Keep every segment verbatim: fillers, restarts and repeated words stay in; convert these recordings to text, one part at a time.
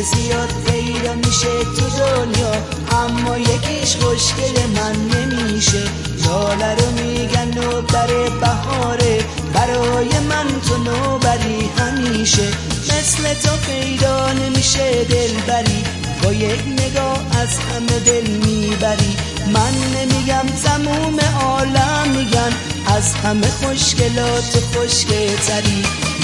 زیاد پیدا میشه تو دنیا، اما یکیش خوشگل من نمیشه. لاله رو میگن نوبر بهاره، برای من تو نوبری همیشه. مثل تو پیدا نمیشه دلبری، با یک نگاه از همه دل میبری. من نمیگم تموم عالم میگن، از همه خوشگلات خوشگل تری.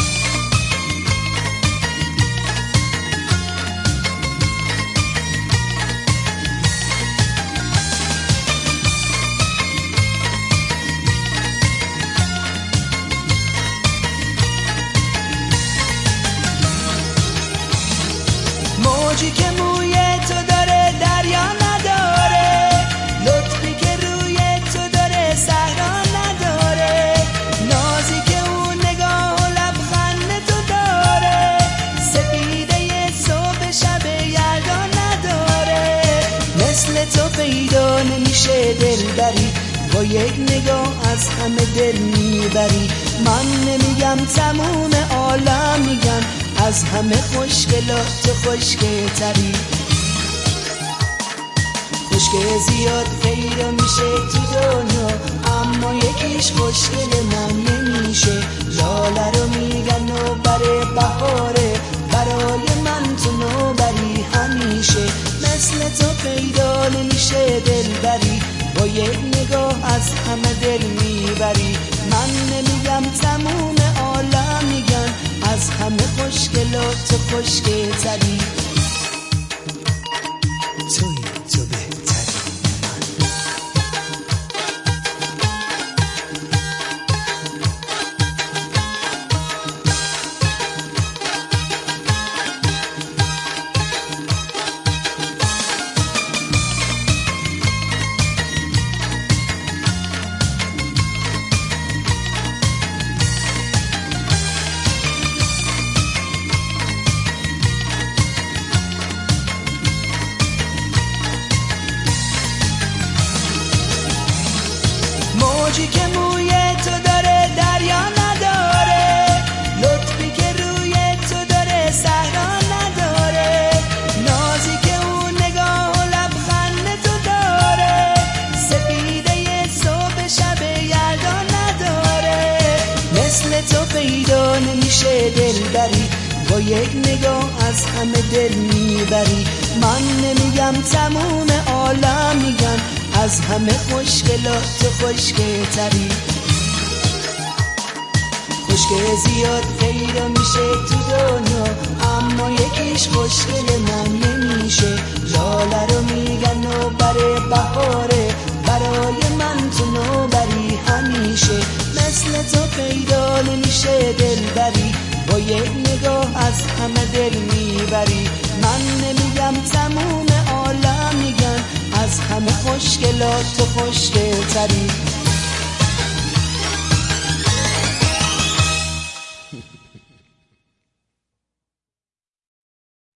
موجی که موی تو داره دریا نداره، لطفی که روی تو داره صحرا نداره، نازی که اون نگاه و لبخند تو داره، سپیده صبح شب یلدا نداره. مثل تو پیدا نمیشه دلبری، با یک نگاه از همه دل میبری. من نمیگم تموم عالم میگن، از همه خوشگلات خوشگل تری. خوشگل زیاد پیدا میشه تو دنیا، اما یکیش خوشگل من نمیشه. لاله رو میگن نوبر بهاره، برای من تو نوبری همیشه. مثل تو پیدا نمیشه دلبری، با یک نگاه از همه دل میبری. من نمیگم تموم عالم میگن، از همه خوشگلات خوشگل تری. توی تو بهتری من. موجی که موی تو داره دریا نداره، لطفی که روی تو داره صحرا نداره، نازی که اون نگاه و لبخند تو داره، سپیده صبح شب یلدا نداره. مثل تو پیدا نمیشه دلبری، با یک نگاه از همه دل میبری. من نمیگم تموم عالم میگن، از همه خوشگلات خوشگل تری. خوشگل زیاد پیدا میشه تو دنیا، اما یکیش خوشگل من نمیشه. لاله رو میگن نوبر بهاره، برای من تو نوبری همیشه. مثل تو پیدا نمیشه دلبری، با یک نگاه از همه دل میبری. من نمیگم تموم عالم میگن، از همه خوشگلات خوشگل تری.